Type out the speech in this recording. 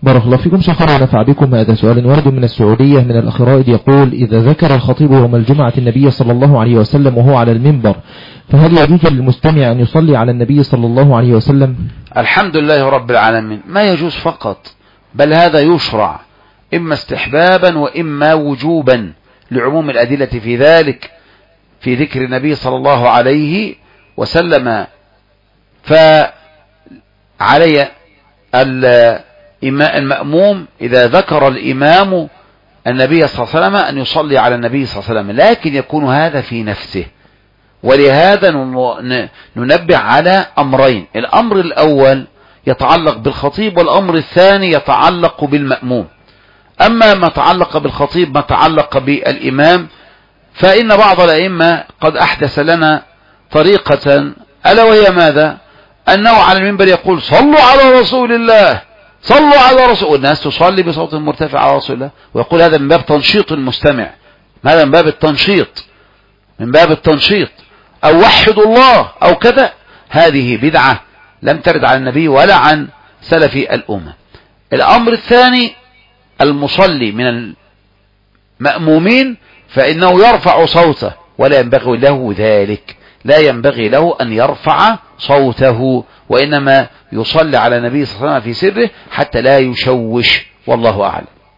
بارك الله فيكم شكرا ونفع بكم. هذا سؤال ورد من السعودية من الأخ رائد يقول: إذا ذكر الخطيب يوم الجمعة النبي صلى الله عليه وسلم وهو على المنبر، فهل يجوز للمستمع أن يصلي على النبي صلى الله عليه وسلم؟ الحمد لله رب العالمين. ما يجوز فقط، بل هذا يشرع إما استحبابا وإما وجوبا لعموم الأدلة في ذلك، في ذكر النبي صلى الله عليه وسلم. فعلي المأموم إذا ذكر الإمام النبي صلى الله عليه وسلم أن يصلي على النبي صلى الله عليه وسلم، لكن يكون هذا في نفسه. ولهذا ننبه على أمرين: الأمر الأول يتعلق بالخطيب، والأمر الثاني يتعلق بالمأموم. أما ما تعلق بالخطيب، ما تعلق بالإمام، فإن بعض الأئمة قد أحدث لنا طريقة، ألا وهي ماذا؟ أنه على المنبر يقول: صلوا على رسول الله، صلوا على رسول. الناس تصلي بصوت مرتفع على رسول الله، ويقول هذا من باب تنشيط المستمع، هذا من باب التنشيط، من باب التنشيط، أو وحدوا الله أو كذا. هذه بدعة لم ترد عن النبي ولا عن سلف الأمة. الأمر الثاني: المصلي من المأمومين فإنه يرفع صوته، ولا ينبغي له ذلك، لا ينبغي له أن يرفع صوته، وإنما يصلي على النبي صلى الله عليه وسلم في سره حتى لا يشوش، والله أعلم.